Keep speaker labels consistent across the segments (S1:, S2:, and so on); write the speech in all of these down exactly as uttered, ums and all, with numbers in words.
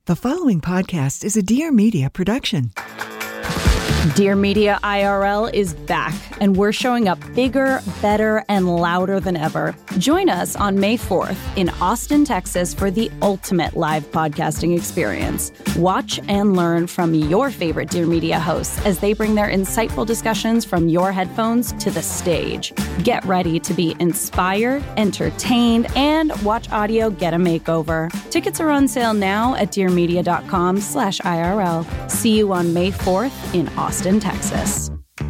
S1: The following podcast is a Dear Media production.
S2: Dear Media I R L is back, and we're showing up bigger, better, and louder than ever. Join us on May fourth in Austin, Texas for the ultimate live podcasting experience. Watch and learn from your favorite Dear Media hosts as they bring their insightful discussions from your headphones to the stage. Get ready to be inspired, entertained, and watch audio get a makeover. Tickets are on sale now at dearmedia.com slash IRL. See you on May fourth in Austin, Texas.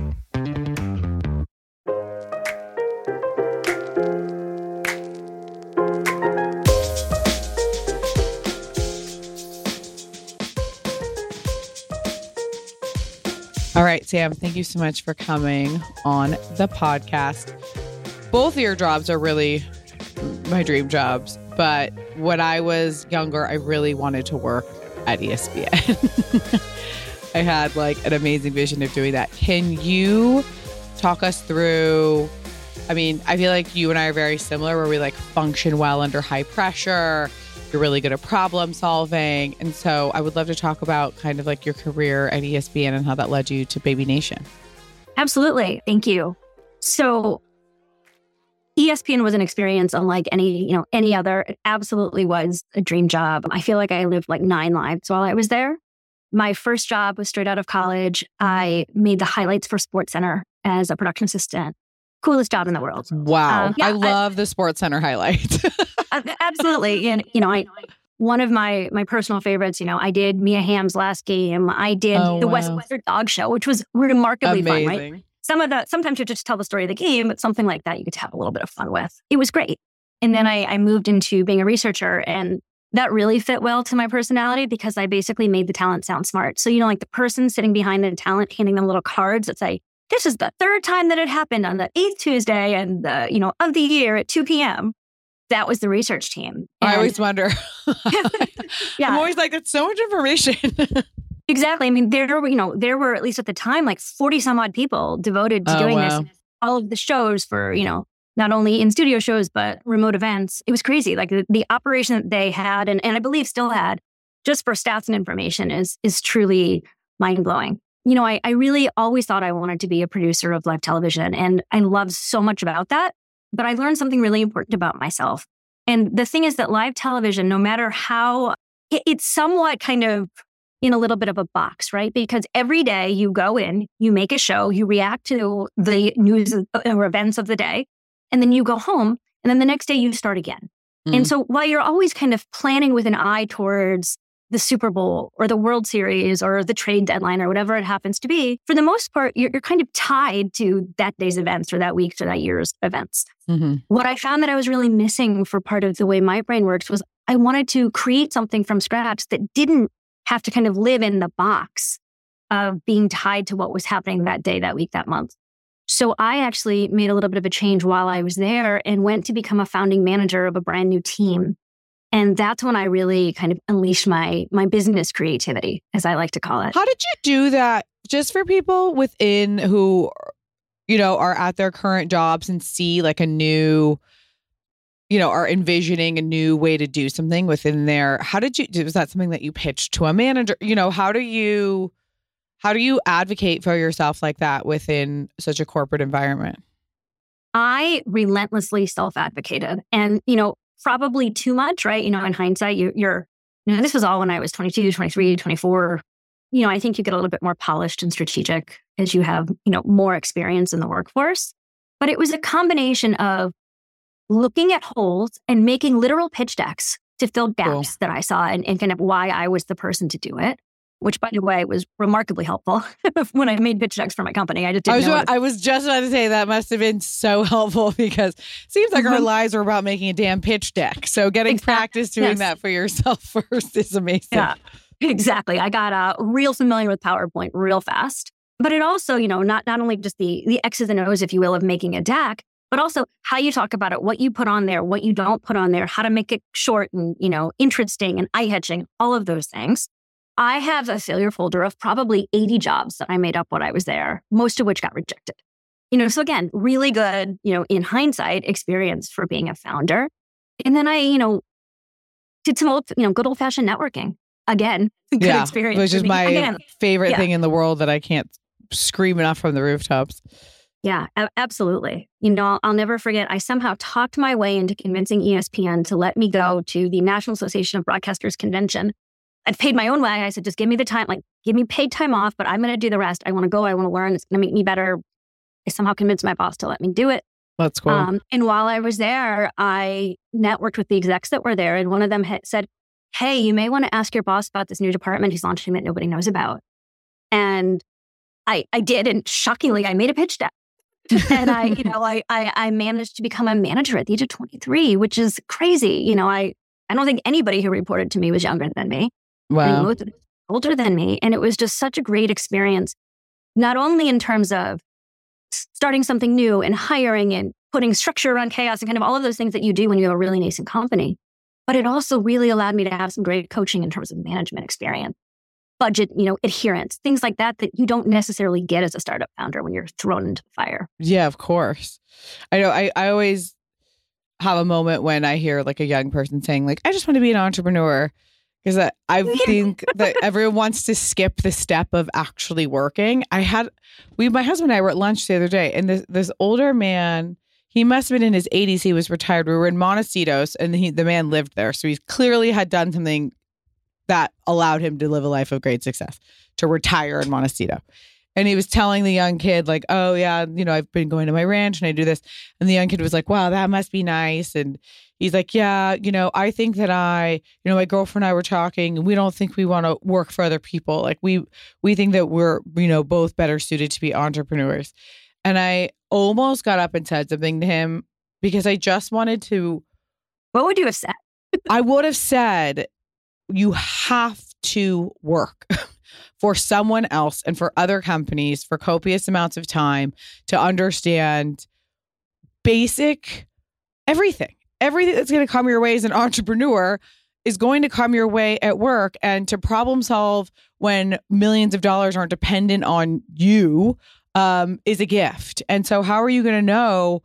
S3: All right, Sam, thank you so much for coming on the podcast. Both of your jobs are really my dream jobs, but when I was younger, I really wanted to work at E S P N. I had like an amazing vision of doing that. Can you talk us through, I mean, I feel like you and I are very similar where we like function well under high pressure. You're really good at problem solving. And so I would love to talk about kind of like your career at E S P N and how that led you to Baby Nation.
S4: Absolutely. Thank you. So E S P N was an experience unlike any, you know, any other. It absolutely was a dream job. I feel like I lived like nine lives while I was there. My first job was straight out of college. I made the highlights for SportsCenter as a production assistant. Coolest job in the world.
S3: Wow.
S4: Um, yeah,
S3: I love I, the SportsCenter highlights.
S4: Absolutely. And, you know, I, one of my, my personal favorites, you know, I did Mia Hamm's last game. I did
S3: oh,
S4: the
S3: wow.
S4: West Western Dog Show, which was remarkably
S3: Amazing.
S4: fun, right? Some of the, sometimes you just tell the story of the game, but something like that you get to have a little bit of fun with. It was great. And then I, I moved into being a researcher, and that really fit well to my personality because I basically made the talent sound smart. So, you know, like the person sitting behind the talent, handing them little cards that say, this is the third time that it happened on the eighth Tuesday and the, you know, of the year at two p.m. That was the research team. And
S3: I always wonder.
S4: yeah.
S3: I'm always like, that's so much information.
S4: Exactly. I mean, there were, you know, there were at least at the time, like forty some odd people devoted to
S3: oh,
S4: doing
S3: wow.
S4: this. All of the shows for, you know, not only in studio shows, but remote events. It was crazy. Like the, the operation that they had, and, and I believe still had, just for stats and information is, is truly mind blowing. You know, I, I really always thought I wanted to be a producer of live television, and I loved so much about that. But I learned something really important about myself. And the thing is that live television, no matter how, it, it's somewhat kind of in a little bit of a box, right? Because every day you go in, you make a show, you react to the news or events of the day, and then you go home, and then the next day you start again. Mm. And so while you're always kind of planning with an eye towards the Super Bowl or the World Series or the trade deadline or whatever it happens to be, for the most part, you're, you're kind of tied to that day's events or that week's or that year's events. Mm-hmm. What I found that I was really missing for part of the way my brain works was I wanted to create something from scratch that didn't have to kind of live in the box of being tied to what was happening that day, that week, that month. So I actually made a little bit of a change while I was there and went to become a founding manager of a brand new team. And that's when I really kind of unleashed my my business creativity, as I like to call it.
S3: How did you do that? Just for people within who, you know, are at their current jobs and see like a new, you know, are envisioning a new way to do something within there. How did you, was that something that you pitched to a manager? You know, how do you, how do you advocate for yourself like that within such a corporate environment?
S4: I relentlessly self-advocated, and, you know, probably too much, right? You know, in hindsight, you, you're, you know, this was all when I was twenty-two, twenty-three, twenty-four. You know, I think you get a little bit more polished and strategic as you have, you know, more experience in the workforce. But it was a combination of looking at holes and making literal pitch decks to fill gaps cool. that I saw and, and kind of why I was the person to do it. Which, by the way, was remarkably helpful when I made pitch decks for my company. I just didn't
S3: I was,
S4: know.
S3: I was just about to say that must have been so helpful because it seems like mm-hmm. our lives are about making a damn pitch deck. So getting exactly. practice doing yes. that for yourself first is amazing.
S4: Yeah, exactly. I got uh, real familiar with PowerPoint real fast. But it also, you know, not, not only just the, the X's and O's, if you will, of making a deck, but also how you talk about it, what you put on there, what you don't put on there, how to make it short and, you know, interesting and eye-catching, all of those things. I have a failure folder of probably eighty jobs that I made up when I was there, most of which got rejected. You know, so again, really good, you know, in hindsight, experience for being a founder. And then I, you know, did some old, you know, good old fashioned networking. again, good
S3: yeah,
S4: experience.
S3: which is my
S4: again,
S3: favorite
S4: yeah.
S3: thing in the world that I can't scream enough from the rooftops.
S4: Yeah, a- absolutely. You know, I'll, I'll never forget. I somehow talked my way into convincing E S P N to let me go to the National Association of Broadcasters convention. I'd paid my own way. I said, just give me the time, like give me paid time off, but I'm going to do the rest. I want to go. I want to learn. It's going to make me better. I somehow convinced my boss to let me do it.
S3: That's cool.
S4: Um, and while I was there, I networked with the execs that were there. And one of them had said, hey, you may want to ask your boss about this new department he's launching that nobody knows about. And I, I did. And shockingly, I made a pitch deck. and I, you know, I, I, I managed to become a manager at the age of twenty-three, which is crazy. You know, I, I don't think anybody who reported to me was younger than me.
S3: Wow.
S4: Most of them were older than me. And it was just such a great experience, not only in terms of starting something new and hiring and putting structure around chaos and kind of all of those things that you do when you have a really nascent company, but it also really allowed me to have some great coaching in terms of management experience, budget, you know, adherence, things like that, that you don't necessarily get as a startup founder when you're thrown into the fire.
S3: Yeah, of course. I know. I, I always have a moment when I hear like a young person saying like, I just want to be an entrepreneur. Because I, I think that everyone wants to skip the step of actually working. I had, we, my husband and I were at lunch the other day, and this this older man, he must have been in his eighties. He was retired. We were in Montecitos, and he, the man lived there. So he clearly had done something that allowed him to live a life of great success, to retire in Montecito. And he was telling the young kid like, oh yeah, you know, I've been going to my ranch and I do this. And the young kid was like, wow, that must be nice. And he's like, yeah, you know, I think that I, you know, my girlfriend and I were talking and we don't think we want to work for other people. Like we, we think that we're, you know, both better suited to be entrepreneurs. And I almost got up and said something to him because I just wanted to.
S4: What would you have said?
S3: I would have said, you have to work for someone else and for other companies for copious amounts of time to understand basic everything. Everything that's going to come your way as an entrepreneur is going to come your way at work, and to problem solve when millions of dollars aren't dependent on you um, is a gift. And so how are you going to know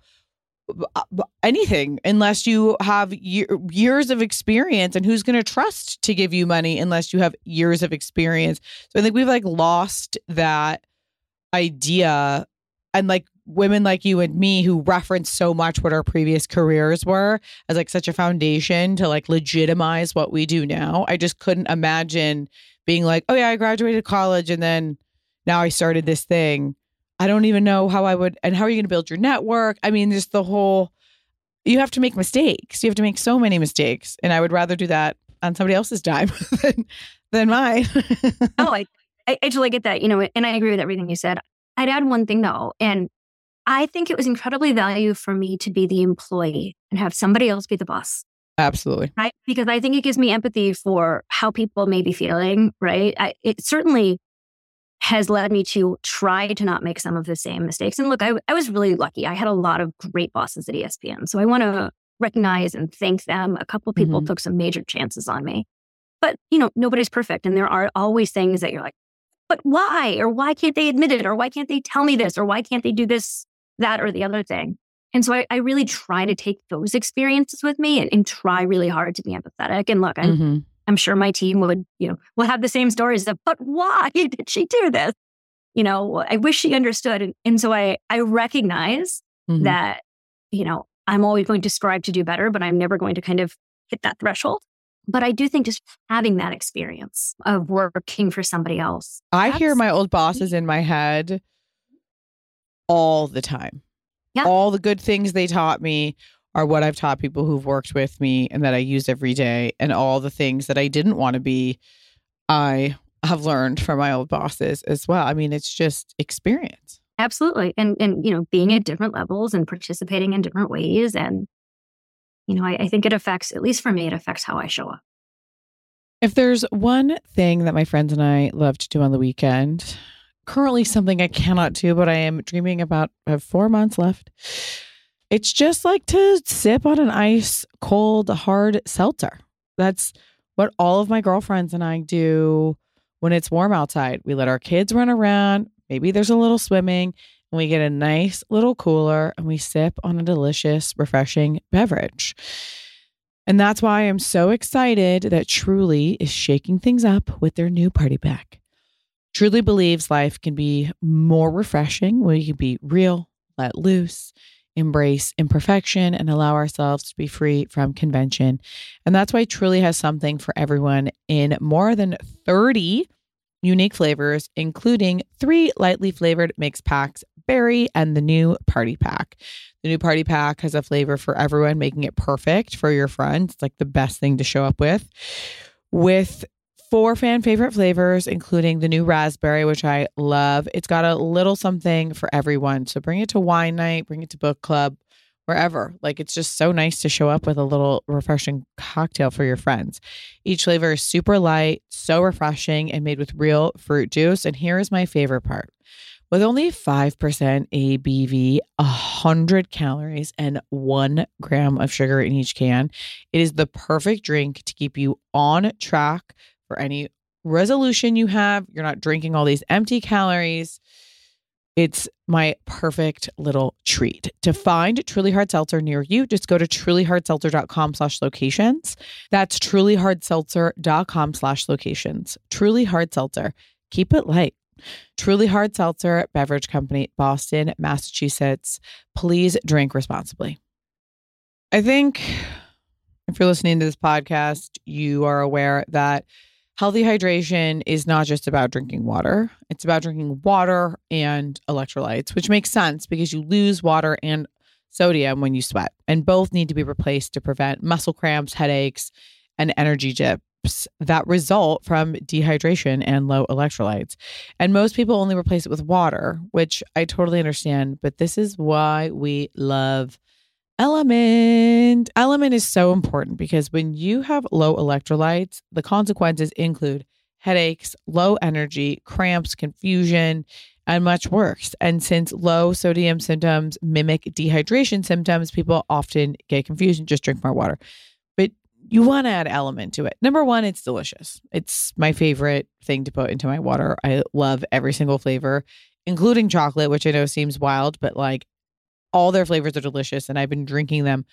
S3: anything unless you have year, years of experience, and who's going to trust to give you money unless you have years of experience? So I think we've like lost that idea, and like women like you and me who reference so much what our previous careers were as like such a foundation to like legitimize what we do now. I just couldn't imagine being like, oh yeah, I graduated college and then now I started this thing. I don't even know how I would, and how are you going to build your network? I mean, just the whole, you have to make mistakes. You have to make so many mistakes. And I would rather do that on somebody else's dime than, than mine.
S4: oh, I, I actually get that, you know, and I agree with everything you said. I'd add one thing though. And I think it was incredibly valuable for me to be the employee and have somebody else be the boss.
S3: Absolutely.
S4: Right. Because I think it gives me empathy for how people may be feeling. Right. I, it certainly has led me to try to not make some of the same mistakes. And look, I, I was really lucky. I had a lot of great bosses at E S P N. So I want to recognize and thank them. A couple of people mm-hmm. took some major chances on me. But, you know, nobody's perfect. And there are always things that you're like, but why? Or why can't they admit it? Or why can't they tell me this? Or why can't they do this, that, or the other thing? And so I, I really try to take those experiences with me and, and try really hard to be empathetic. And look, I'm, mm-hmm. I'm sure my team would, you know, will have the same stories of, but why did she do this? You know, I wish she understood. And, and so I, I recognize mm-hmm. that, you know, I'm always going to strive to do better, but I'm never going to kind of hit that threshold. But I do think just having that experience of working for somebody else.
S3: I hear my old bosses in my head all the time.
S4: Yeah.
S3: All the good things they taught me are what I've taught people who've worked with me and that I use every day. And all the things that I didn't want to be, I have learned from my old bosses as well. I mean, it's just experience.
S4: Absolutely. And, and you know, being at different levels and participating in different ways. And, you know, I, I think it affects, at least for me, it affects how I show up.
S3: If there's one thing that my friends and I love to do on the weekend, currently something I cannot do, but I am dreaming about, I have four months left. It's just like to sip on an ice cold, hard seltzer. That's what all of my girlfriends and I do when it's warm outside. We let our kids run around. Maybe there's a little swimming, and we get a nice little cooler and we sip on a delicious, refreshing beverage. And that's why I'm so excited that Truly is shaking things up with their new party pack. Truly believes life can be more refreshing when we can be real, let loose, embrace imperfection, and allow ourselves to be free from convention. And that's why Truly has something for everyone in more than thirty unique flavors, including three lightly flavored mix packs, berry, and the new party pack. The new party pack has a flavor for everyone, making it perfect for your friends. It's like the best thing to show up with. With four fan favorite flavors, including the new raspberry, which I love. It's got a little something for everyone. So bring it to wine night, bring it to book club, wherever. Like, it's just so nice to show up with a little refreshing cocktail for your friends. Each flavor is super light, so refreshing, and made with real fruit juice. And here is my favorite part. With only five percent A B V, one hundred calories, and one gram of sugar in each can, it is the perfect drink to keep you on track for any resolution you have. You're not drinking all these empty calories. It's my perfect little treat. To find Truly Hard Seltzer near you, just go to trulyhardseltzer.com slash locations. That's trulyhardseltzer.com slash locations. Truly Hard Seltzer. Keep it light. Truly Hard Seltzer Beverage Company, Boston, Massachusetts. Please drink responsibly. I think if you're listening to this podcast, you are aware that healthy hydration is not just about drinking water. It's about drinking water and electrolytes, which makes sense because you lose water and sodium when you sweat, and both need to be replaced to prevent muscle cramps, headaches, and energy dips that result from dehydration and low electrolytes. And most people only replace it with water, which I totally understand, but this is why we love Element. Element is so important because when you have low electrolytes, the consequences include headaches, low energy, cramps, confusion, and much worse. And since low sodium symptoms mimic dehydration symptoms, people often get confused and just drink more water. But you want to add Element to it. Number one, it's delicious. It's my favorite thing to put into my water. I love every single flavor, including chocolate, which I know seems wild, but like, all their flavors are delicious, and I've been drinking them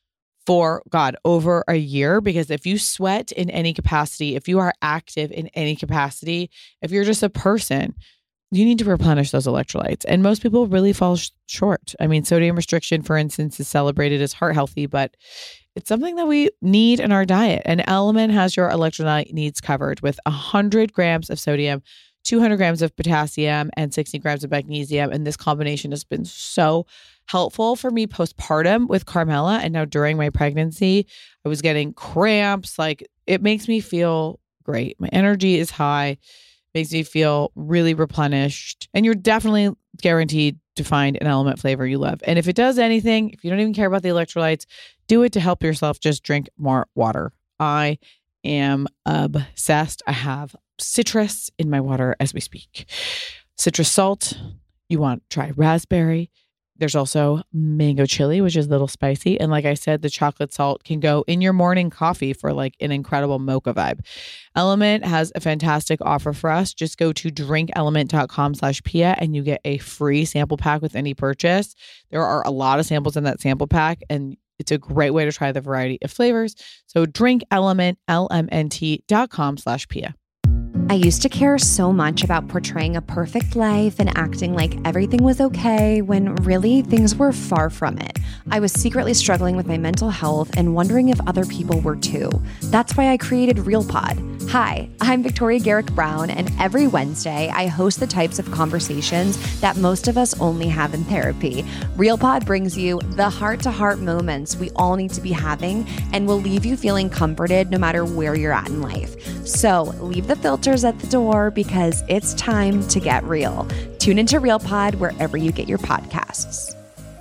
S3: for, God, over a year, because if you sweat in any capacity, if you are active in any capacity, if you're just a person, you need to replenish those electrolytes. And most people really fall sh- short. I mean, sodium restriction, for instance, is celebrated as heart healthy, but it's something that we need in our diet. And Element has your electrolyte needs covered with one hundred grams of sodium, two hundred grams of potassium, and sixty grams of magnesium. And this combination has been so helpful for me postpartum with Carmela. And now during my pregnancy, I was getting cramps. Like, it makes me feel great. My energy is high, makes me feel really replenished. And you're definitely guaranteed to find an Element flavor you love. And if it does anything, if you don't even care about the electrolytes, do it to help yourself. Just drink more water. I am obsessed. I have citrus in my water as we speak. Citrus salt. You want to try raspberry. There's also mango chili, which is a little spicy. And like I said, the chocolate salt can go in your morning coffee for like an incredible mocha vibe. Element has a fantastic offer for us. Just go to drinkelement.com slash Pia and you get a free sample pack with any purchase. There are a lot of samples in that sample pack, and it's a great way to try the variety of flavors. So drinkelement, L M N T dot com slash Pia.
S5: I used to care so much about portraying a perfect life and acting like everything was okay when really things were far from it. I was secretly struggling with my mental health and wondering if other people were too. That's why I created RealPod. Hi, I'm Victoria Garrick Brown, and every Wednesday I host the types of conversations that most of us only have in therapy. RealPod brings you the heart-to-heart moments we all need to be having and will leave you feeling comforted no matter where you're at in life. So leave the filters at the door because it's time to get real. Tune into RealPod wherever you get your podcasts.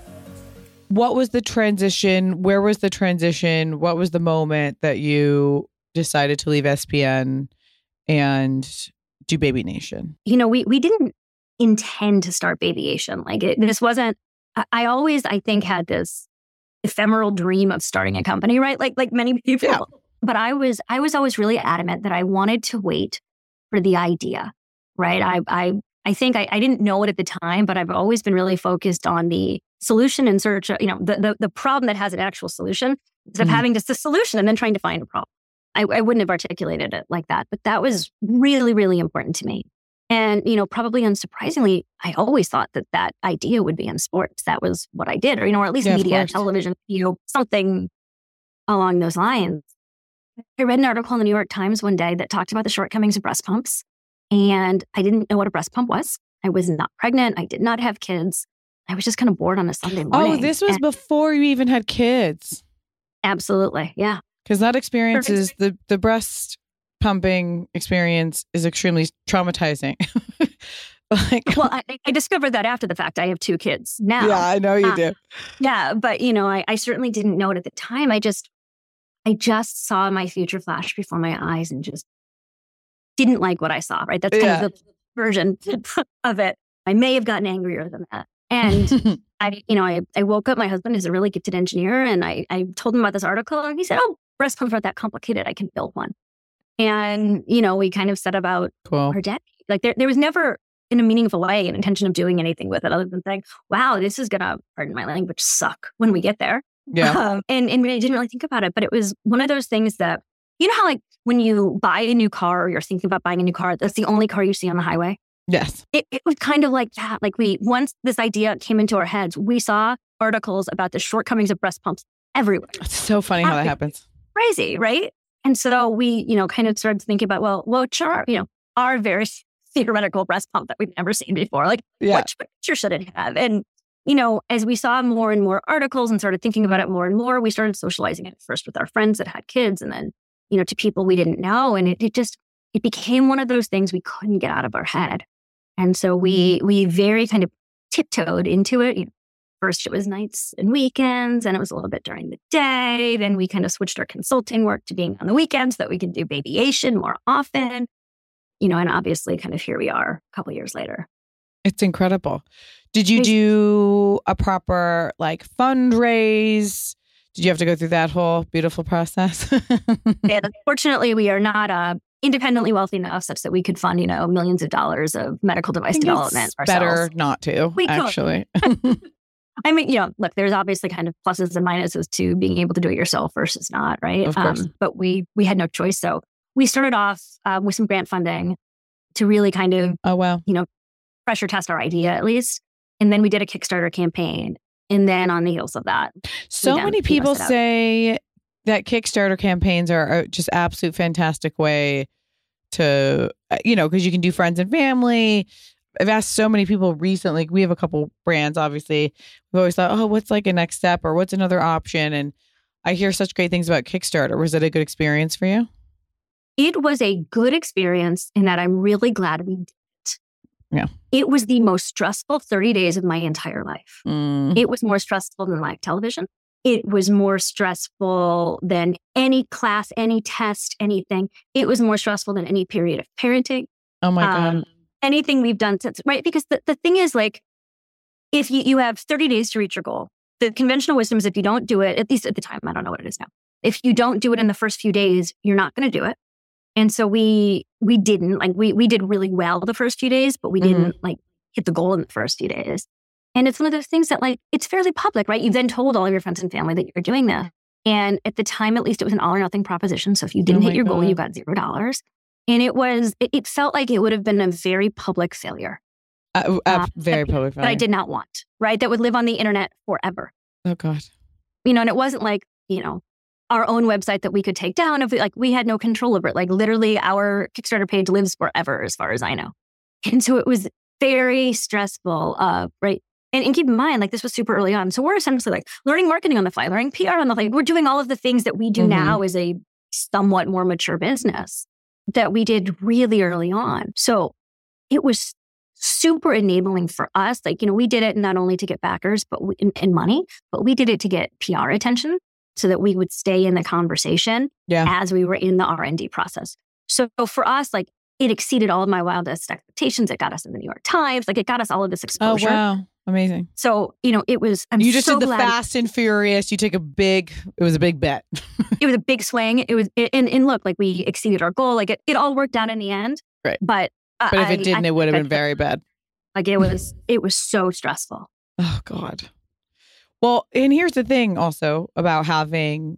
S3: What was the transition? Where was the transition? What was the moment that you decided to leave S P N and do Baby Nation?
S4: You know, we we didn't intend to start Babyation. Like, it, this wasn't, I, I always, I think, had this ephemeral dream of starting a company, right? Like, like many people. Yeah. But I was, I was always really adamant that I wanted to wait for the idea, right? I, I, I think I, I didn't know it at the time, but I've always been really focused on the solution in search of, you know, the, the, the problem that has an actual solution. instead of
S3: Mm.
S4: having just a solution and then trying to find a problem. I, I wouldn't have articulated it like that, but that was really, really important to me. And, you know, probably unsurprisingly, I always thought that that idea would be in sports. That was what I did, or, you know, or at least
S3: Yeah, of
S4: media,
S3: course.
S4: television, you know, something along those lines. I read an article in the New York Times one day that talked about the shortcomings of breast pumps. And I didn't know what a breast pump was. I was not pregnant. I did not have kids. I was just kind of bored on a Sunday morning.
S3: Oh, this was
S4: And-
S3: before you even had kids.
S4: Absolutely. Yeah.
S3: Because that experience is the, the breast pumping experience is extremely traumatizing. Like,
S4: Well, I, I discovered that after the fact. I have two kids now.
S3: yeah, I know you
S4: Uh,
S3: do.
S4: Yeah. But, you know, I, I certainly didn't know it at the time. I just, I just saw my future flash before my eyes and just didn't like what I saw, right? That's kind
S3: Yeah.
S4: of the version of it. I may have gotten angrier than that. And I, you know, I, I woke up, my husband is a really gifted engineer, and I, I told him about this article, and he said, oh, breast pumps aren't that complicated. I can build one. And, you know, we kind of set about
S3: Cool.
S4: our day. Like there, there was never in a meaningful way an intention of doing anything with it other than saying, wow, this is going to, pardon my language, suck when we get there.
S3: Yeah.
S4: Um, and, and I didn't really think about it, but it was one of those things that, you know how like when you buy a new car or you're thinking about buying a new car, that's the only car you see on the highway?
S3: Yes.
S4: It, it was kind of like that. Like we, once this idea came into our heads, we saw articles about the shortcomings of breast pumps everywhere.
S3: It's so funny how that happens.
S4: Crazy, right? And so we, you know, kind of started thinking about, well, which are, you know, our very theoretical breast pump that we've never seen before. Like,
S3: Yeah.
S4: which picture should it have? And, you know, as we saw more and more articles and started thinking about it more and more, we started socializing it first with our friends that had kids and then, you know, to people we didn't know. And it, it just, it became one of those things we couldn't get out of our head. And so we, we very kind of tiptoed into it. You know, first it was nights and weekends, and it was a little bit during the day. Then we kind of switched our consulting work to being on the weekends so that we could do babyation more often. You know, and obviously kind of here we are a couple years later.
S3: It's incredible. Did you
S4: It's-
S3: do a proper like fundraise? Did you have to go through that whole beautiful process?
S4: And unfortunately, we are not uh, independently wealthy enough such that we could fund, you know, millions of dollars of medical
S3: I
S4: device
S3: think
S4: development
S3: it's
S4: ourselves.
S3: better not to,
S4: We could.
S3: actually.
S4: I mean, you know, look, there's obviously kind of pluses and minuses to being able to do it yourself versus not, right?
S3: Of course.
S4: but we we had no choice. So we started off um, with some grant funding to really kind of
S3: Oh, wow.
S4: pressure test our idea at least. And then we did a Kickstarter campaign. And then on the heels of that,
S3: So
S4: then
S3: many
S4: we
S3: people
S4: messed it up.
S3: say that Kickstarter campaigns are are just absolute fantastic way to, uh, you know, because you can do friends and family. I've asked so many people recently. We have a couple brands, obviously. We've always thought, oh, what's like a next step or what's another option? And I hear such great things about Kickstarter. Was it a good experience for you?
S4: it was a good experience in that I'm really glad we did it.
S3: Yeah.
S4: It was the most stressful thirty days of my entire life.
S3: Mm.
S4: It was more stressful than live television. It was more stressful than any class, any test, anything. It was more stressful than any period of parenting.
S3: Oh my God.
S4: Um, anything we've done since, right? Because the, the thing is like, if you, you have thirty days to reach your goal, the conventional wisdom is if you don't do it, at least at the time, I don't know what it is now. If you don't do it in the first few days, you're not going to do it. And so we, we didn't like, we, we did really well the first few days, but we
S3: Mhm.
S4: didn't like hit the goal in the first few days. And it's one of those things that like, it's fairly public, right? You've then told all of your friends and family that you're doing this. And at the time, at least it was an all or nothing proposition. So if you didn't
S3: Oh
S4: hit
S3: my
S4: your goal,
S3: God.
S4: you got zero dollars. And it was, it, it felt like it would have been a very public failure
S3: Uh, uh,
S4: uh,
S3: very public.
S4: that I did not want, right? That would live on the internet forever.
S3: Oh God.
S4: You know, and it wasn't like, you know, our own website that we could take down if we, like we had no control over it. Like literally our Kickstarter page lives forever as far as I know. And so it was very stressful, uh, right? And, and keep in mind, like this was super early on. So we're essentially like learning marketing on the fly, learning P R on the fly. We're doing all of the things that we do
S3: Mhm.
S4: now as a somewhat more mature business that we did really early on. So it was super enabling for us. Like, you know, we did it not only to get backers but we, and, and money, but we did it to get P R attention so that we would stay in the conversation
S3: Yeah.
S4: as we were in the R and D process. So for us, like it exceeded all of my wildest expectations. It got us in the New York Times. Like it got us all of this
S3: Oh
S4: exposure.
S3: wow. Amazing.
S4: So, you know, it was, I'm
S3: You just
S4: so
S3: did the
S4: glad
S3: Fast and Furious. You take a big, it was a big bet.
S4: it was a big swing. It was, and, and look, like we exceeded our goal. Like it, it all worked out in the end.
S3: Right.
S4: But, uh,
S3: But if
S4: I-
S3: it didn't,
S4: I
S3: it would have
S4: think
S3: been
S4: I-
S3: very bad.
S4: Like it was, it was so stressful.
S3: Oh God. Well, and here's the thing also about having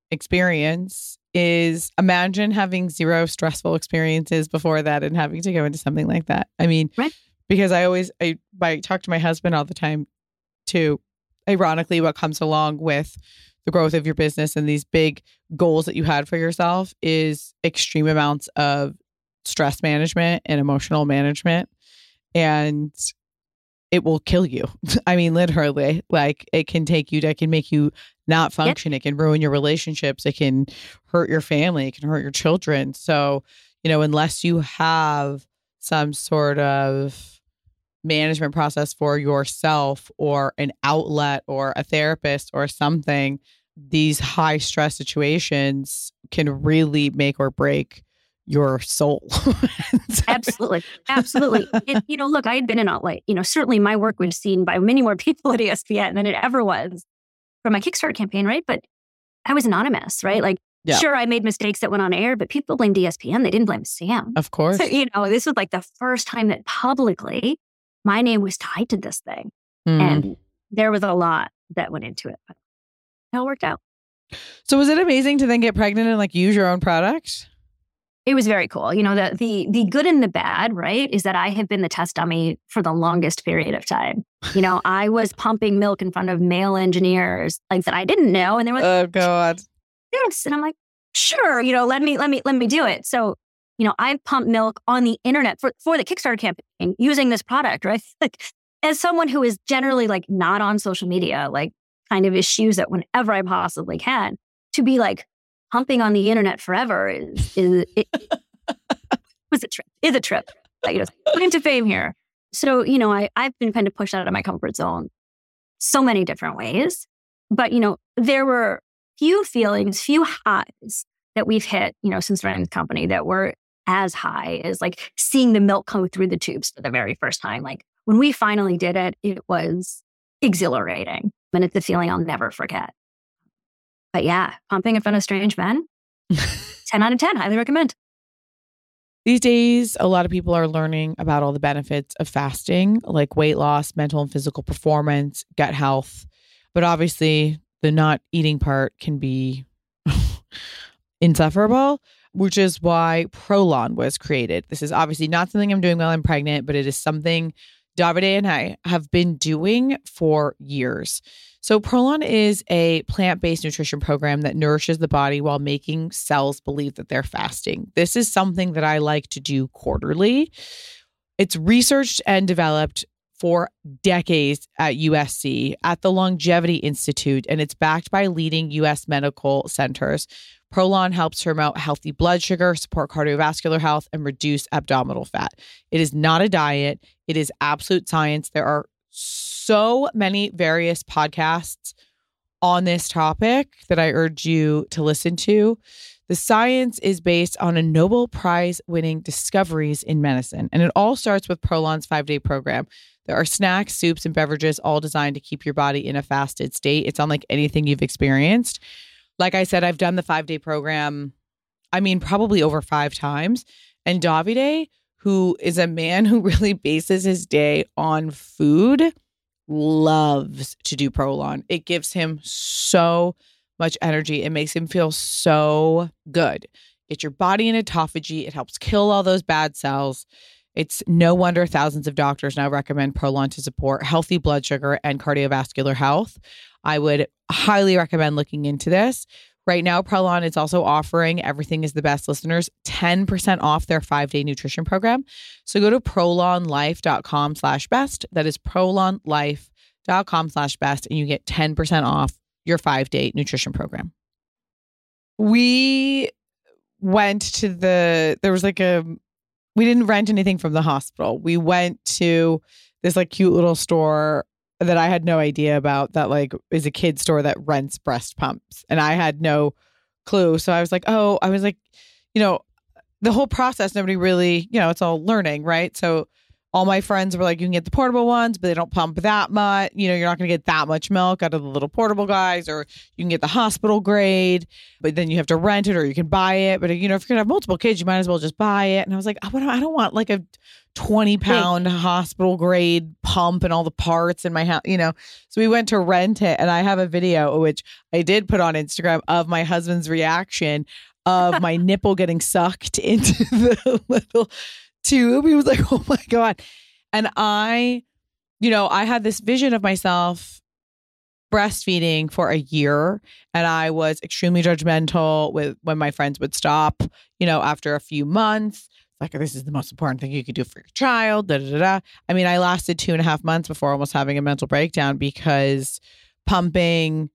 S3: experience is imagine having zero stressful experiences before that and having to go into something like that. I mean,
S4: Right.
S3: because I always, I, I talk to my husband all the time too. Ironically, what comes along with the growth of your business and these big goals that you had for yourself is extreme amounts of stress management and emotional management. And it will kill you. I mean, literally, like it can take you, it can make you not function. Yep. It can ruin your relationships. It can hurt your family. It can hurt your children. So, you know, unless you have some sort of management process for yourself or an outlet or a therapist or something, these high stress situations can really make or break your soul.
S4: Absolutely. Absolutely. And, you know, look, I had been an outlet. You know, certainly my work was seen by many more people at E S P N than it ever was for my Kickstarter campaign, right? But I was anonymous, right? Like, yeah. Sure, I made mistakes that went on air, but people blamed E S P N. They didn't blame Sam.
S3: Of course.
S4: So, you know, this was like the first time that publicly my name was tied to this thing. Mm. And there was a lot that went into it, but it all worked out.
S3: So was it amazing to then get pregnant and like use your own product?
S4: It was very cool. You know, the the the good and the bad, right, is that I have been the test dummy for the longest period of time. You know, I was pumping milk in front of male engineers like that I didn't know. And they were like,
S3: oh God.
S4: Yes. And I'm like, sure, you know, let me, let me, let me do it. So, you know, I've pumped milk on the internet for, for the Kickstarter campaign using this product, right? Like as someone who is generally like not on social media, like kind of eschews it whenever I possibly can, to be like, pumping on the internet forever is is it, was a trip. Is a trip. Like, you know, claim to fame here. So, you know, I I've been kind of pushed out of my comfort zone so many different ways. But, you know, there were few feelings, few highs that we've hit, you know, since running the company that were as high as like seeing the milk come through the tubes for the very first time. Like when we finally did it, it was exhilarating. And it's a feeling I'll never forget. But yeah, pumping in front of strange men, ten out of ten, highly recommend.
S3: These days, a lot of people are learning about all the benefits of fasting, like weight loss, mental and physical performance, gut health. But obviously, the not eating part can be insufferable, which is why Prolon was created. This is obviously not something I'm doing while I'm pregnant, but it is something Davide and I have been doing for years. So Prolon is a plant-based nutrition program that nourishes the body while making cells believe that they're fasting. This is something that I like to do quarterly. It's researched and developed for decades at U S C, at the Longevity Institute, and it's backed by leading U S medical centers. Prolon helps promote healthy blood sugar, support cardiovascular health, and reduce abdominal fat. It is not a diet. It is absolute science. There are so many various podcasts on this topic that I urge you to listen to. The science is based on a Nobel Prize winning discoveries in medicine. And it all starts with Prolon's five-day program. There are snacks, soups, and beverages all designed to keep your body in a fasted state. It's unlike anything you've experienced. Like I said, I've done the five-day program, I mean, probably over five times. And Davide, who is a man who really bases his day on food, loves to do Prolon. It gives him so much energy. It makes him feel so good. Get your body in autophagy. It helps kill all those bad cells. It's no wonder thousands of doctors now recommend Prolon to support healthy blood sugar and cardiovascular health. I would highly recommend looking into this. Right now, Prolon is also offering Everything is the Best listeners ten percent off their five-day nutrition program. So go to prolonlife.com slash best. That is prolonlife.com slash best, and you get ten percent off your five-day nutrition program. We went to the, there was like a, we didn't rent anything from the hospital. We went to this like cute little store that I had no idea about, that like is a kid's store that rents breast pumps. And I had no clue. So I was like, oh, I was like, you know, the whole process, nobody really, you know, it's all learning, right? So all my friends were like, you can get the portable ones, but they don't pump that much. You know, you're not going to get that much milk out of the little portable guys, or you can get the hospital grade, but then you have to rent it or you can buy it. But, you know, if you're going to have multiple kids, you might as well just buy it. And I was like, I don't, I don't want like a twenty pound hospital grade pump and all the parts in my house, you know? So we went to rent it, and I have a video, which I did put on Instagram, of my husband's reaction of my nipple getting sucked into the little tube. He was like, oh my God. And I, you know, I had this vision of myself breastfeeding for a year, and I was extremely judgmental with when my friends would stop, you know, after a few months. Like, this is the most important thing you could do for your child. Da, da, da, da. I mean, I lasted two and a half months before almost having a mental breakdown, because pumping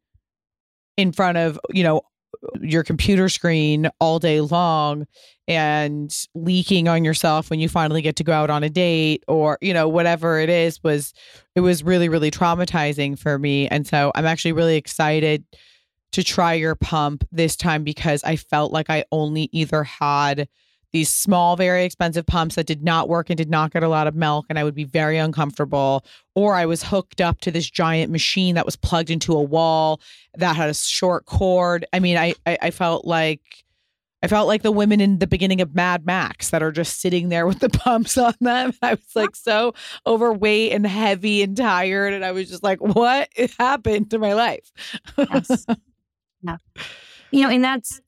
S3: in front of, you know, your computer screen all day long and leaking on yourself when you finally get to go out on a date, or, you know, whatever it is, was, it was really, really traumatizing for me. And so I'm actually really excited to try your pump this time, because I felt like I only either had these small, very expensive pumps that did not work and did not get a lot of milk, and I would be very uncomfortable, or I was hooked up to this giant machine that was plugged into a wall that had a short cord. I mean, I, I, I felt like I felt like the women in the beginning of Mad Max that are just sitting there with the pumps on them. I was like so overweight and heavy and tired, and I was just like, what happened to my life?
S4: Yes. Yeah. You know, and that's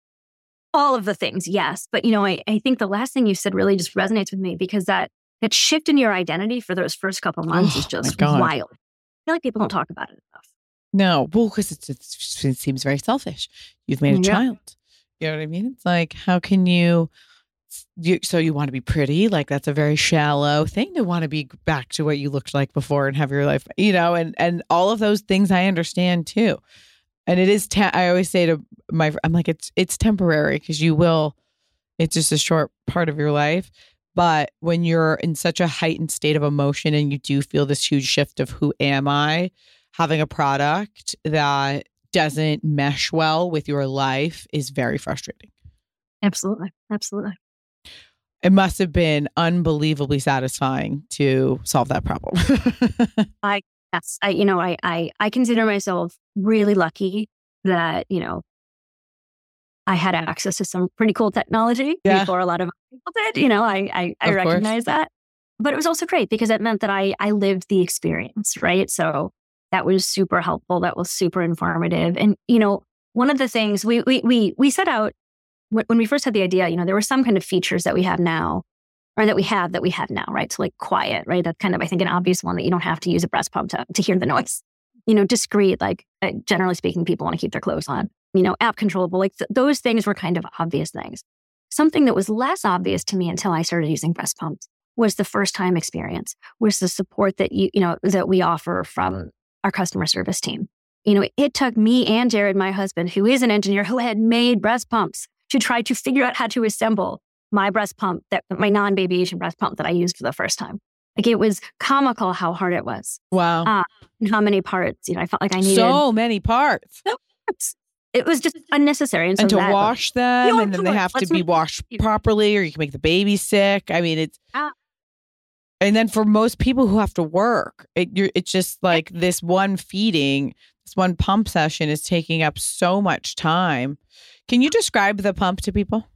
S4: all of the things, yes. But, you know, I, I think the last thing you said really just resonates with me, because that that shift in your identity for those first couple of months
S3: oh,
S4: is just
S3: my God.
S4: wild. I feel like people don't talk about it enough.
S3: No, well, because it's, it's, it seems very selfish. You've made a
S4: Yeah.
S3: child. You know what I mean? It's like, how can you, you, so you want to be pretty? Like, that's a very shallow thing to want to be back to what you looked like before and have your life, you know, and, and all of those things I understand too. And it is, te- I always say to my, I'm like, it's, it's temporary, because you will, it's just a short part of your life. But when you're in such a heightened state of emotion and you do feel this huge shift of who am I, having a product that doesn't mesh well with your life is very frustrating.
S4: Absolutely. Absolutely.
S3: It must have been unbelievably satisfying to solve that problem.
S4: I, yes, I, you know, I, I, I consider myself really lucky that, you know, I had access to some pretty cool technology
S3: Yeah.
S4: before a lot of people did. You know, I, I, I
S3: Of course.
S4: recognize that. But it was also great because it meant that I, I lived the experience, right? So that was super helpful. That was super informative. And, you know, one of the things we, we, we, we set out when, when we first had the idea, you know, there were some kind of features that we have now, or that we have that we have now, right? So like quiet, right? That's kind of, I think, an obvious one, that you don't have to use a breast pump to, to hear the noise. You know, discreet, like uh, generally speaking, people want to keep their clothes on. You know, app controllable, like th- those things were kind of obvious things. Something that was less obvious to me until I started using breast pumps was the first time experience, was the support that you, you know, that we offer from our customer service team. You know, it took me and Jared, my husband, who is an engineer who had made breast pumps, to try to figure out how to assemble my breast pump, that my non-baby Asian breast pump that I used for the first time. Like, it was comical how hard it was.
S3: Wow.
S4: Uh, and how many parts, you know, I felt like I needed.
S3: So many parts.
S4: It was just unnecessary. And, so
S3: and to
S4: that,
S3: wash them,
S4: No,
S3: and then they have to
S4: let's
S3: be
S4: not-
S3: washed properly, or you can make the baby sick. I mean, it's,
S4: Ah.
S3: and then for most people who have to work, it, you're, it's just like this one feeding, this one pump session is taking up so much time. Can you describe the pump to people?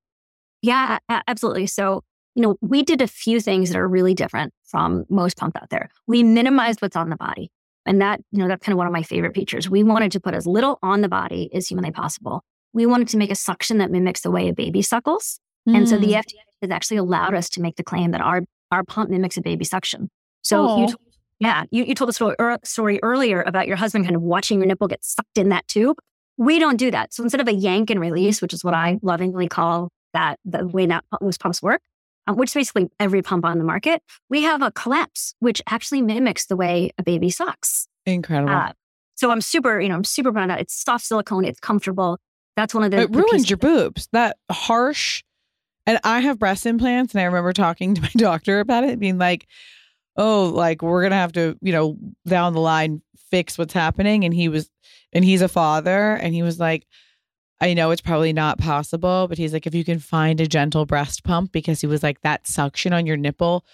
S4: Yeah, a- absolutely. So, you know, we did a few things that are really different from most pumps out there. We minimized what's on the body. And that, you know, that's kind of one of my favorite features. We wanted to put as little on the body as humanly possible. We wanted to make a suction that mimics the way a baby suckles. Mm. And so the F D A has actually allowed us to make the claim that our, our pump mimics a baby suction. So, you t- yeah, you, you told the story, er, story earlier about your husband kind of watching your nipple get sucked in that tube. We don't do that. So instead of a yank and release, which is what I lovingly call that, the way that those pumps work, um, which is basically every pump on the market, we have a collapse, which actually mimics the way a baby sucks.
S3: Incredible.
S4: Uh, so I'm super, you know, I'm super proud of that. It's soft silicone. It's comfortable. That's one of the.
S3: It
S4: the
S3: ruins
S4: pieces.
S3: your boobs. That harsh. And I have breast implants, and I remember talking to my doctor about it, being like, oh, like, we're going to have to, you know, down the line fix what's happening. And he was, and he's a father, and he was like, I know it's probably not possible, but he's like, if you can find a gentle breast pump, because he was like, that suction on your nipple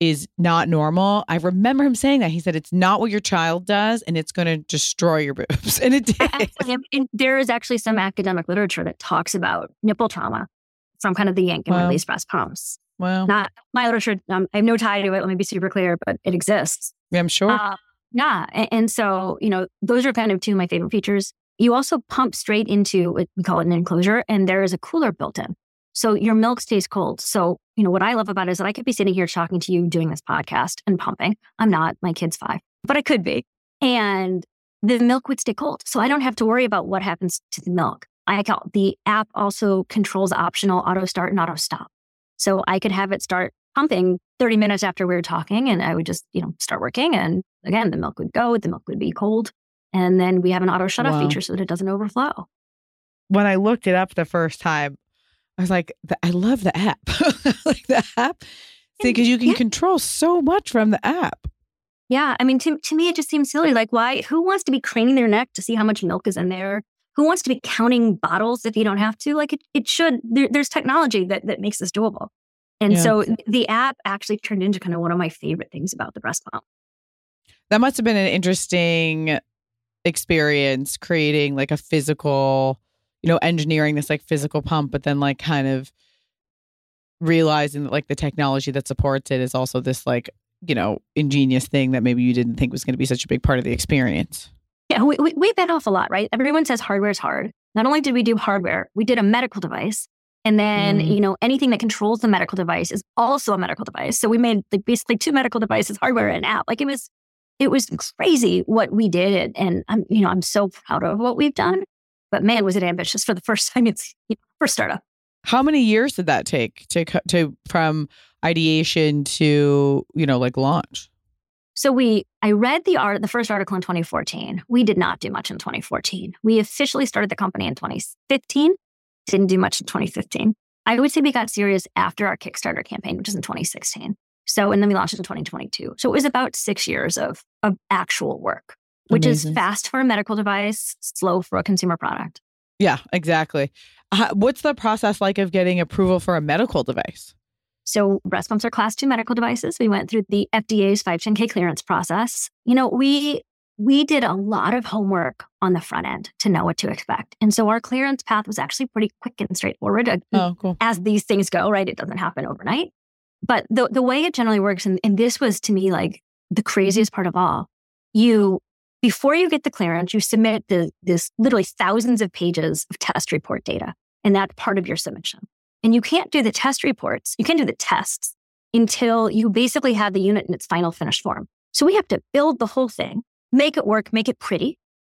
S3: is not normal. I remember him saying that. He said, it's not what your child does and it's going to destroy your boobs. And it did.
S4: Actually, and there is actually some academic literature that talks about nipple trauma from kind of the yank and
S3: Wow.
S4: release breast pumps.
S3: Well,
S4: Not my literature. Um, I have no tie to it. Let me be super clear, but it exists.
S3: yeah, I'm sure.
S4: Uh, yeah. And, and so, you know, those are kind of two of my favorite features. You also pump straight into what we call it an enclosure, and there is a cooler built in. So your milk stays cold. So, you know, what I love about it is that I could be sitting here talking to you doing this podcast and pumping. I'm not, my kid's five, but I could be. And the milk would stay cold. So I don't have to worry about what happens to the milk. I call, the app also controls optional auto start and auto stop. So I could have it start pumping thirty minutes after we were talking, and I would just, you know, start working. And again, the milk would go, the milk would be cold. And then we have an auto shut off
S3: Wow.
S4: feature so that it doesn't overflow.
S3: When I looked it up the first time, I was like, "Th- I love the app. Like the app. See, because you can
S4: Yeah.
S3: control so much from the app.
S4: Yeah. I mean, to, to me, it just seems silly. Like, why? Who wants to be craning their neck to see how much milk is in there? Who wants to be counting bottles if you don't have to? Like, it, it should. There, there's technology that, that makes this doable. And
S3: Yeah.
S4: so the app actually turned into kind of one of my favorite things about the breast pump.
S3: That must have been an interesting experience creating like a physical, you know, engineering this like physical pump, but then like kind of realizing that like the technology that supports it is also this like, you know, ingenious thing that maybe you didn't think was going to be such a big part of the experience.
S4: Yeah, we, we, we bit off a lot, right? Everyone says hardware is hard. Not only did we do hardware, we did a medical device. And then,
S3: Mm.
S4: you know, anything that controls the medical device is also a medical device. So we made like basically two medical devices, hardware and app. Like it was, it was crazy what we did. And I'm, you know, I'm so proud of what we've done. But man, was it ambitious for the first time it's you know, for startup.
S3: How many years did that take to co- to from ideation to, you know, like launch?
S4: So we, I read the art, the first article in twenty fourteen. We did not do much in twenty fourteen. We officially started the company in twenty fifteen. Didn't do much in twenty fifteen. I would say we got serious after our Kickstarter campaign, which is in twenty sixteen. So, and then we launched in twenty twenty-two. So it was about six years of, of actual work, which
S3: Amazing.
S4: is fast for a medical device, slow for a consumer product.
S3: Yeah, exactly. Uh, what's the process like of getting approval for a medical device?
S4: So breast pumps are class two medical devices. We went through the F D A's five ten K clearance process. You know, we we did a lot of homework on the front end to know what to expect. And so our clearance path was actually pretty quick and straightforward. Uh,
S3: Oh, cool.
S4: As these things go, right? It doesn't happen overnight. But the the way it generally works, and, and this was to me like the craziest part of all, you, before you get the clearance, you submit the, this literally thousands of pages of test report data. And that's part of your submission. And you can't do the test reports, you can't do the tests until you basically have the unit in its final finished form. So we have to build the whole thing, make it work, make it pretty,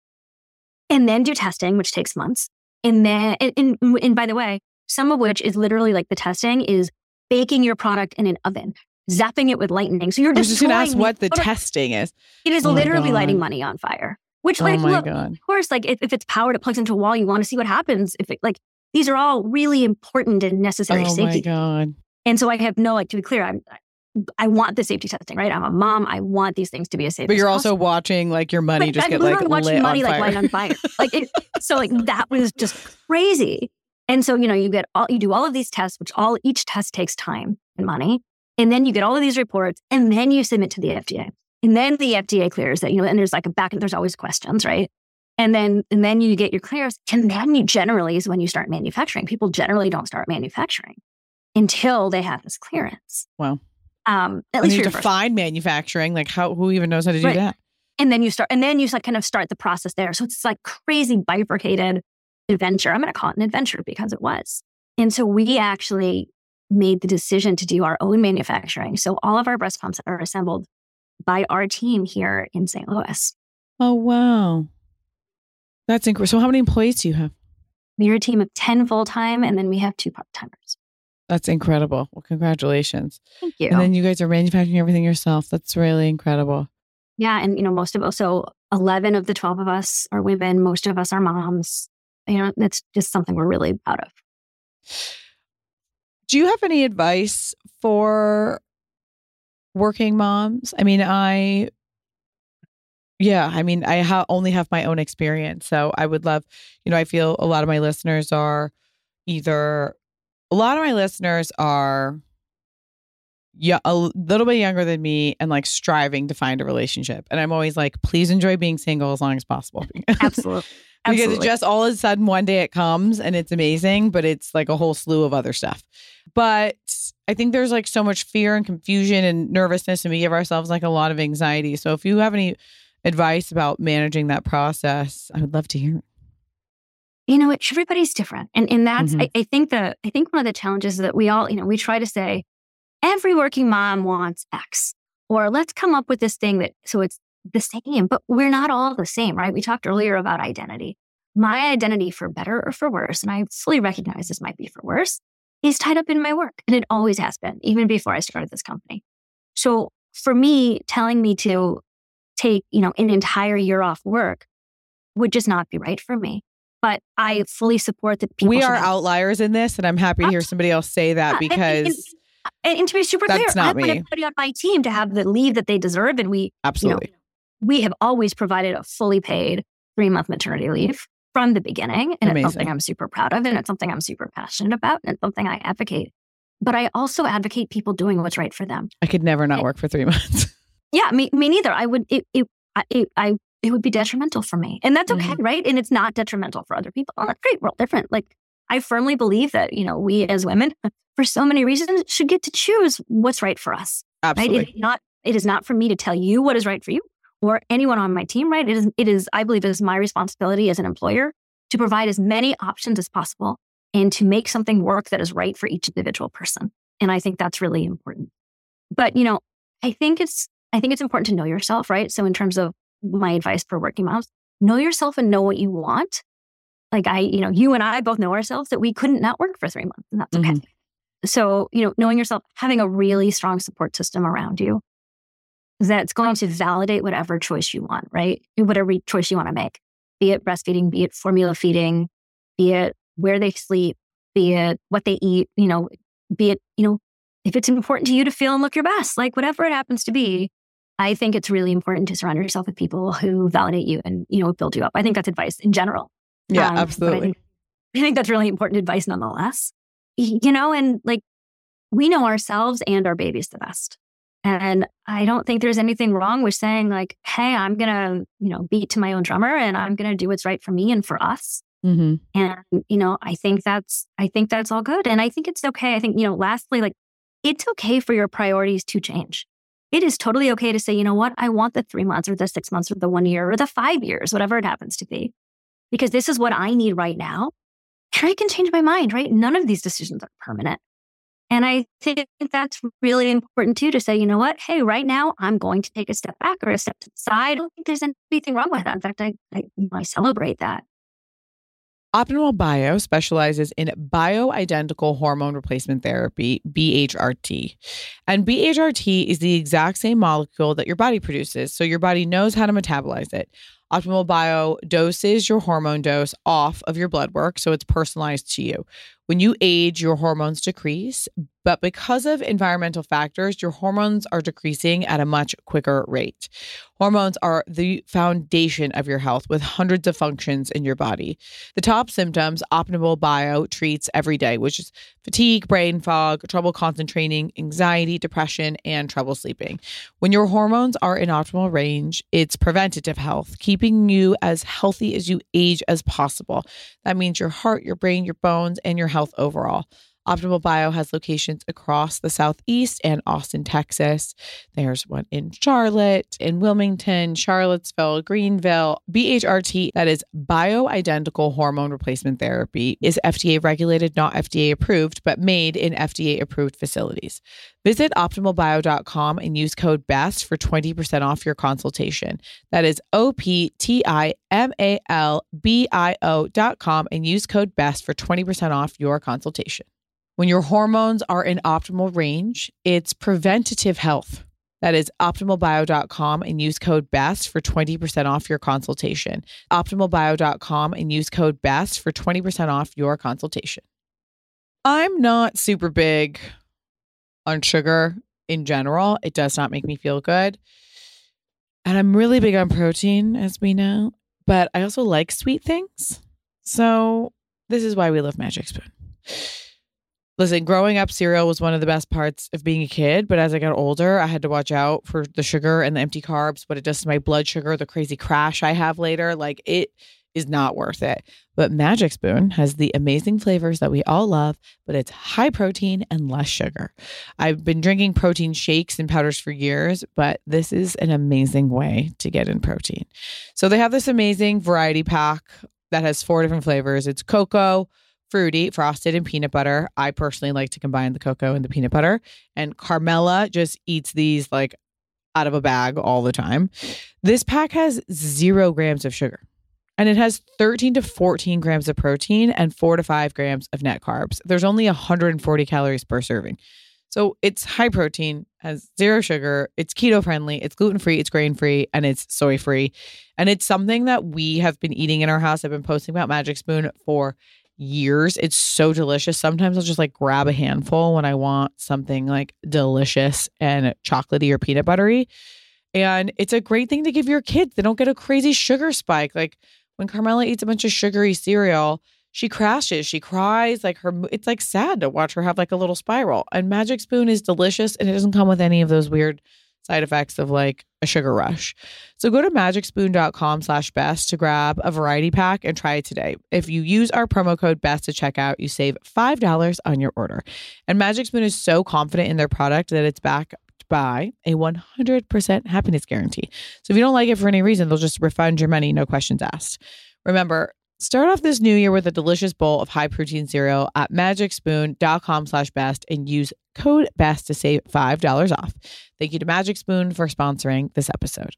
S4: and then do testing, which takes months. And then, and, and, and by the way, some of which is literally like the testing is baking your product in an oven, zapping it with lightning. So you're
S3: I was just going to ask
S4: destroying
S3: what the
S4: product.
S3: testing is.
S4: It is
S3: Oh my
S4: literally lighting
S3: God.
S4: money on fire. Which,
S3: Oh
S4: like,
S3: my
S4: look,
S3: God.
S4: of course, like if, if it's powered, it plugs into a wall. You want to see what happens. If it, like, these are all really important and necessary
S3: Oh my
S4: safety.
S3: God.
S4: And so I have no, like, to be clear, I'm, I want the safety testing, right? I'm a mom. I want these things to be as safe.
S3: But
S4: as
S3: you're also
S4: possible.
S3: watching like your money
S4: But
S3: just
S4: I'm
S3: get like
S4: literally watching
S3: lit
S4: money
S3: on
S4: like
S3: fire.
S4: light on fire. Like it, so, like that was just crazy. And so, you know, you get all, you do all of these tests, which all each test takes time and money, and then you get all of these reports, and then you submit to the F D A, and then the F D A clears it. You know, and there's like a back, there's always questions, right? And then, and then you get your clearance, and then you generally is when you start manufacturing. People generally don't start manufacturing until they have this clearance.
S3: Wow.
S4: Um, at
S3: And
S4: least
S3: you
S4: for your
S3: have to
S4: first.
S3: find manufacturing. Like how? Who even knows how to do
S4: Right.
S3: that?
S4: And then you start, and then you like kind of start the process there. So it's like crazy bifurcated adventure. I'm going to call it an adventure because it was. And so we actually made the decision to do our own manufacturing. So all of our breast pumps are assembled by our team here in Saint Louis.
S3: Oh wow, that's incredible. So how many employees do you have?
S4: We're a team of ten full time, and then we have two part timers.
S3: That's incredible. Well, congratulations.
S4: Thank you.
S3: And then you guys are manufacturing everything yourself. That's really incredible.
S4: Yeah, and you know, most of us, so eleven of the twelve of us are women. Most of us are moms. You know, that's just something we're really proud of.
S3: Do you have any advice for working moms? I mean, I, yeah, I mean, I ha- only have my own experience. So I would love, you know, I feel a lot of my listeners are either, a lot of my listeners are yeah, a little bit younger than me and like striving to find a relationship. And I'm always like, please enjoy being single as long as possible.
S4: Absolutely.
S3: Because
S4: Absolutely.
S3: it just all of a sudden one day it comes and it's amazing, but it's like a whole slew of other stuff. But I think there's like so much fear and confusion and nervousness, and we give ourselves like a lot of anxiety. So if you have any advice about managing that process, I would love to hear it.
S4: You know, everybody's different. And and that's,
S3: Mhm.
S4: I, I think the, I think one of the challenges that we all, you know, we try to say, every working mom wants X, or let's come up with this thing that, so it's the same, but we're not all the same, right? We talked earlier about identity. My identity, for better or for worse, and I fully recognize this might be for worse, is tied up in my work. And it always has been, even before I started this company. So for me, telling me to take, you know, an entire year off work would just not be right for me. But I fully support that people.
S3: We
S4: should
S3: are
S4: have-
S3: outliers in this, and I'm happy to hear somebody else say that,
S4: Yeah, and-
S3: because
S4: and, and to be super
S3: that's
S4: clear, I
S3: not
S4: want
S3: me.
S4: everybody on my team to have the leave that they deserve. And we,
S3: Absolutely.
S4: you know, we have always provided a fully paid three month maternity leave from the beginning. And
S3: Amazing.
S4: it's something I'm super proud of. And it's something I'm super passionate about. And it's something I advocate. But I also advocate people doing what's right for them.
S3: I could never not work for three months.
S4: Yeah, me, me neither. I would, it, it, I- it, I, it would be detrimental for me. And that's okay,
S3: Mhm.
S4: right? And it's not detrimental for other people. Oh, that's great. We're all different. Like, I firmly believe that, you know, we as women, for so many reasons, should get to choose what's right for us.
S3: Absolutely.
S4: Right? It is not, it is not for me to tell you what is right for you or anyone on my team, right? It is, it is, I believe it is my responsibility as an employer to provide as many options as possible and to make something work that is right for each individual person. And I think that's really important. But, you know, I think it's, I think it's important to know yourself, right? So in terms of my advice for working moms, know yourself and know what you want. Like I, you know, you and I both know ourselves that we couldn't not work for three months, and that's okay.
S3: Mhm.
S4: So, you know, knowing yourself, having a really strong support system around you that's going to validate whatever choice you want, right? Whatever choice you want to make, be it breastfeeding, be it formula feeding, be it where they sleep, be it what they eat, you know, be it, you know, if it's important to you to feel and look your best, like whatever it happens to be, I think it's really important to surround yourself with people who validate you and, you know, build you up. I think that's advice in general.
S3: Yeah,
S4: Um, but I
S3: absolutely.
S4: think, I think that's really important advice nonetheless. Y- You know, and like we know ourselves and our babies the best. And I don't think there's anything wrong with saying like, hey, I'm going to, you know, beat to my own drummer and I'm going to do what's right for me and for us.
S3: Mm-hmm.
S4: And, you know, I think that's, I think that's all good. And I think it's okay. I think, you know, lastly, like it's okay for your priorities to change. It is totally okay to say, you know what, I want the three months or the six months or the one year or the five years, whatever it happens to be, because this is what I need right now. And I can change my mind, right? None of these decisions are permanent. And I think that's really important too, to say, you know what, hey, right now I'm going to take a step back or a step to the side. I don't think there's anything wrong with that. In fact, I, I, I celebrate that.
S3: Optimal Bio specializes in bioidentical hormone replacement therapy, B H R T. And B H R T is the exact same molecule that your body produces, so your body knows how to metabolize it. Optimal Bio doses your hormone dose off of your blood work, so it's personalized to you. When you age, your hormones decrease, but because of environmental factors, your hormones are decreasing at a much quicker rate. Hormones are the foundation of your health with hundreds of functions in your body. The top symptoms Optimal Bio treats every day, which is fatigue, brain fog, trouble concentrating, anxiety, depression, and trouble sleeping. When your hormones are in optimal range, it's preventative health, keeping you as healthy as you age as possible. That means your heart, your brain, your bones, and your health overall. Optimal Bio has locations across the Southeast and Austin, Texas. There's one in Charlotte, in Wilmington, Charlottesville, Greenville. B H R T, that is bioidentical hormone replacement therapy, is F D A regulated, not F D A approved, but made in F D A approved facilities. Visit optimal bio dot com and use code BEST for twenty percent off your consultation. That is O P T I M A L B I O dot com and use code BEST for twenty percent off your consultation. When your hormones are in optimal range, it's preventative health. That is optimal bio dot com and use code BEST for twenty percent off your consultation. optimal bio dot com and use code BEST for twenty percent off your consultation. I'm not super big on sugar in general. It does not make me feel good. And I'm really big on protein, as we know, but I also like sweet things. So this is why we love Magic Spoon. Listen, growing up, cereal was one of the best parts of being a kid. But as I got older, I had to watch out for the sugar and the empty carbs, what it does to my blood sugar, the crazy crash I have later. Like, it is not worth it. But Magic Spoon has the amazing flavors that we all love, but it's high protein and less sugar. I've been drinking protein shakes and powders for years, but this is an amazing way to get in protein. So they have this amazing variety pack that has four different flavors. It's cocoa, fruity, frosted, and peanut butter. I personally like to combine the cocoa and the peanut butter. And Carmela just eats these like out of a bag all the time. This pack has zero grams of sugar. And it has thirteen to fourteen grams of protein and four to five grams of net carbs. There's only one hundred forty calories per serving. So it's high protein, has zero sugar, it's keto friendly, it's gluten free, it's grain free, and it's soy free. And it's something that we have been eating in our house. I've been posting about Magic Spoon for years. It's so delicious. Sometimes I'll just like grab a handful when I want something like delicious and chocolatey or peanut buttery. And it's a great thing to give your kids. They don't get a crazy sugar spike. Like, when Carmela eats a bunch of sugary cereal, she crashes, she cries, like her, it's like sad to watch her have like a little spiral. And Magic Spoon is delicious and it doesn't come with any of those weird side effects of like a sugar rush. So go to magicspoon.com slash best to grab a variety pack and try it today. If you use our promo code BEST to checkout, you save five dollars on your order. And Magic Spoon is so confident in their product that it's back by a one hundred percent happiness guarantee. So if you don't like it for any reason, they'll just refund your money, no questions asked. Remember, start off this new year with a delicious bowl of high protein cereal at magicspoon.com slash best and use code BEST to save five dollars off. Thank you to Magic Spoon for sponsoring this episode.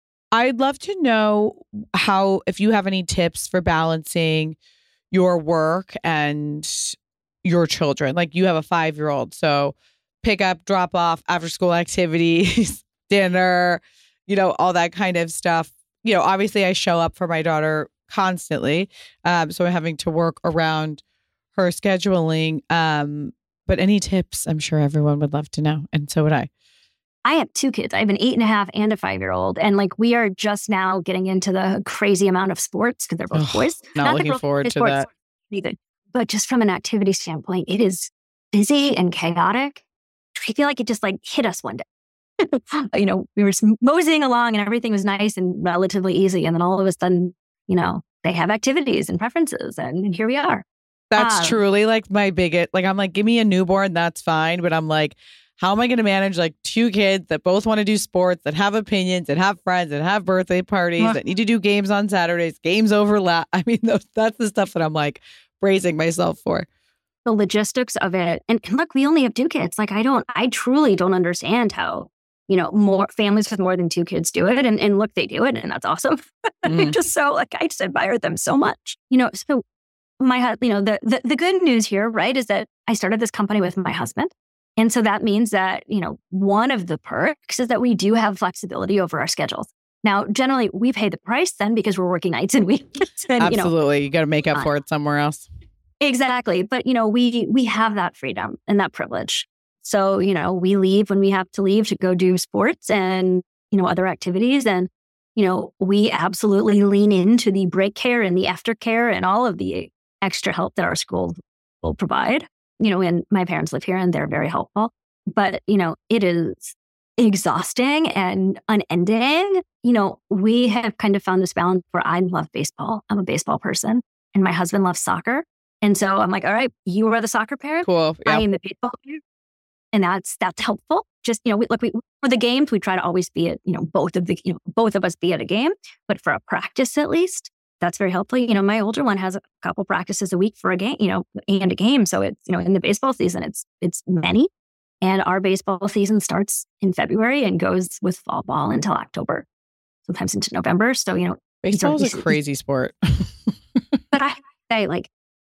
S3: I'd love to know how, if you have any tips for balancing your work and your children. Like, you have a five-year-old, so pick up, drop off, after school activities, dinner, you know, all that kind of stuff. You know, obviously I show up for my daughter constantly. Um, so I'm having to work around her scheduling. Um, but any tips, I'm sure everyone would love to know. And so would I.
S4: I have two kids. I have an eight and a half and a five-year-old. And like, we are just now getting into the crazy amount of sports because they're both
S3: oh,
S4: boys.
S3: Not, not looking forward to
S4: sports,
S3: that.
S4: Either. But just from an activity standpoint, it is busy and chaotic. I feel like it just like hit us one day. You know, we were moseying along and everything was nice and relatively easy. And then all of a sudden, you know, they have activities and preferences. And here we are.
S3: That's
S4: um,
S3: truly like my biggest, like, I'm like, give me a newborn. That's fine. But I'm like, how am I going to manage like two kids that both want to do sports, that have opinions, that have friends, that have birthday parties, uh, that need to do games on Saturdays, games overlap. I mean, those, that's the stuff that I'm like bracing myself for.
S4: The logistics of it. And, and look, we only have two kids. Like, I don't, I truly don't understand how, you know, more families with more than two kids do it. And, and look, they do it. And that's awesome. Mm. Just so like, I just admire them so much. You know, so my, you know, the, the, the good news here, right, is that I started this company with my husband. And so that means that, you know, one of the perks is that we do have flexibility over our schedules. Now, generally, we pay the price then because we're working nights and weekends. And,
S3: Absolutely.
S4: You, know,
S3: you got to make up for it somewhere else.
S4: Exactly. But, you know, we we have that freedom and that privilege. So, you know, we leave when we have to leave to go do sports and, you know, other activities. And, you know, we absolutely lean into the break care and the aftercare and all of the extra help that our school will provide. You know, and my parents live here and they're very helpful. But, you know, it is exhausting and unending. You know, we have kind of found this balance where I love baseball. I'm a baseball person and my husband loves soccer. And so I'm like, all right, you are the soccer parent.
S3: Cool. Yeah.
S4: I am the baseball parent. And that's that's helpful. Just, you know, we, look, we, for the games, we try to always be at, you know, both of the, you know, both of us be at a game. But for a practice, at least, that's very helpful. You know, my older one has a couple practices a week for a game, you know, and a game. So it's, you know, in the baseball season, it's it's many. And our baseball season starts in February and goes with fall ball until October, sometimes into November. So, you know,
S3: baseball is a crazy sport.
S4: But I say, like,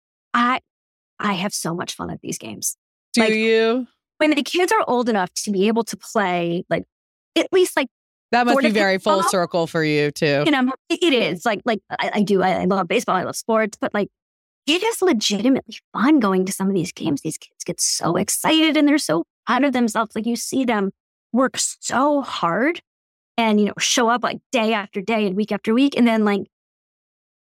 S4: I I have so much fun at these games.
S3: Do
S4: like,
S3: you?
S4: When the kids are old enough to be able to play, like, at least like
S3: that must be very full
S4: baseball.
S3: Circle for you too.
S4: You know, it is like like I, I do. I, I love baseball. I love sports, but like it is legitimately fun going to some of these games. These kids get so excited and they're so proud of themselves. Like, you see them work so hard and, you know, show up like day after day and week after week, and then like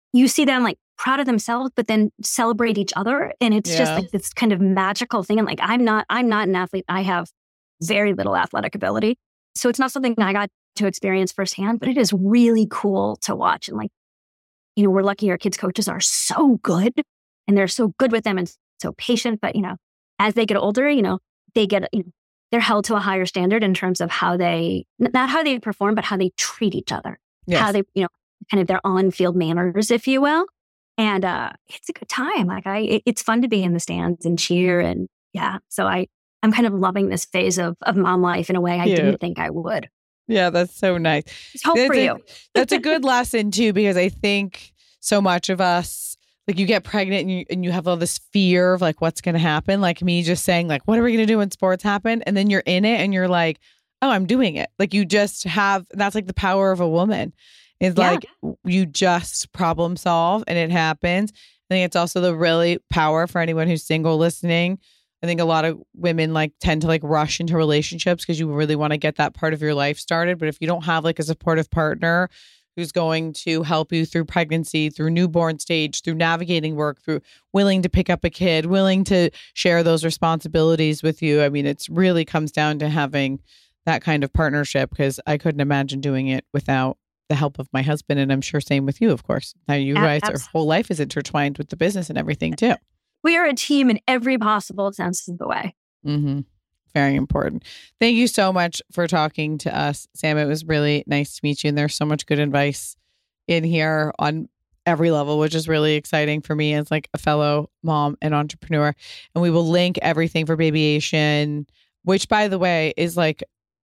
S4: you see them like proud of themselves, but then celebrate each other. And it's
S3: Yeah.
S4: just like this kind of magical thing. And like, I'm not, I'm not an athlete. I have very little athletic ability. So it's not something I got to experience firsthand, but it is really cool to watch. And like, you know, we're lucky our kids' coaches are so good and they're so good with them and so patient. But, you know, as they get older, you know, they get, you know, they're held to a higher standard in terms of how they, not how they perform, but how they treat each other.
S3: Yes.
S4: How they, you know, kind of their on-field manners, if you will. And uh, it's a good time. Like I, it, it's fun to be in the stands and cheer. And yeah, so I, I'm kind of loving this phase of, of mom life in a way I
S3: Cute.
S4: didn't think I would.
S3: Yeah, that's so nice.
S4: It's hope
S3: That's
S4: for
S3: a-
S4: you.
S3: That's a good lesson too, because I think so much of us, like you get pregnant and you, and you have all this fear of like what's going to happen. Like me just saying like, what are we going to do when sports happen? And then you're in it and you're like, oh, I'm doing it. Like you just have, that's like the power of a woman. It's
S4: Yeah.
S3: like you just problem solve and it happens. I think it's also the really power for anyone who's single listening. I think a lot of women like tend to like rush into relationships because you really want to get that part of your life started. But if you don't have like a supportive partner who's going to help you through pregnancy, through newborn stage, through navigating work, through willing to pick up a kid, willing to share those responsibilities with you. I mean, it's really comes down to having that kind of partnership, because I couldn't imagine doing it without the help of my husband. And I'm sure same with you, of course. Now you
S4: A-
S3: guys,
S4: abs-
S3: our whole life is intertwined with the business and everything too.
S4: We are a team in every possible sense of the way.
S3: Mm-hmm. Very important. Thank you so much for talking to us, Sam. It was really nice to meet you. And there's so much good advice in here on every level, which is really exciting for me as like a fellow mom and entrepreneur. And we will link everything for Babyation, which by the way is like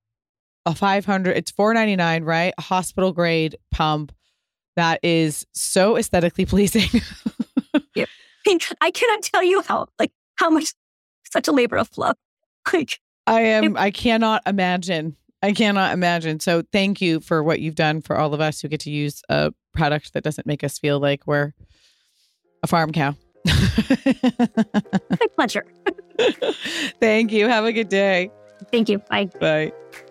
S3: a five hundred, it's four ninety-nine, right? A hospital grade pump that is so aesthetically pleasing.
S4: I mean, I cannot tell you how, like, how much, such a labor of love. Like,
S3: I am, I cannot imagine. I cannot imagine. So thank you for what you've done for all of us who get to use a product that doesn't make us feel like we're a farm cow.
S4: my pleasure.
S3: Thank you. Have a good day.
S4: Thank you. Bye.
S3: Bye.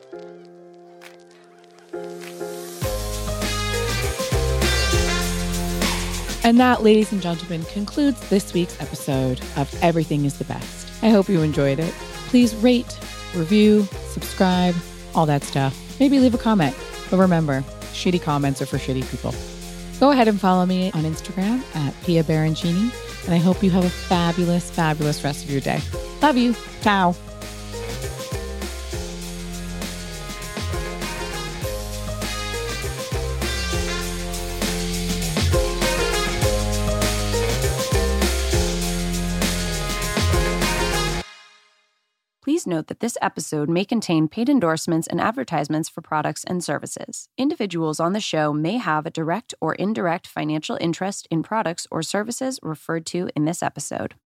S3: And that, ladies and gentlemen, concludes this week's episode of Everything is the Best. I hope you enjoyed it. Please rate, review, subscribe, all that stuff. Maybe leave a comment. But remember, shitty comments are for shitty people. Go ahead and follow me on Instagram at Pia Barancini. And I hope you have a fabulous, fabulous rest of your day. Love you. Ciao.
S2: Please note that this episode may contain paid endorsements and advertisements for products and services. Individuals on the show may have a direct or indirect financial interest in products or services referred to in this episode.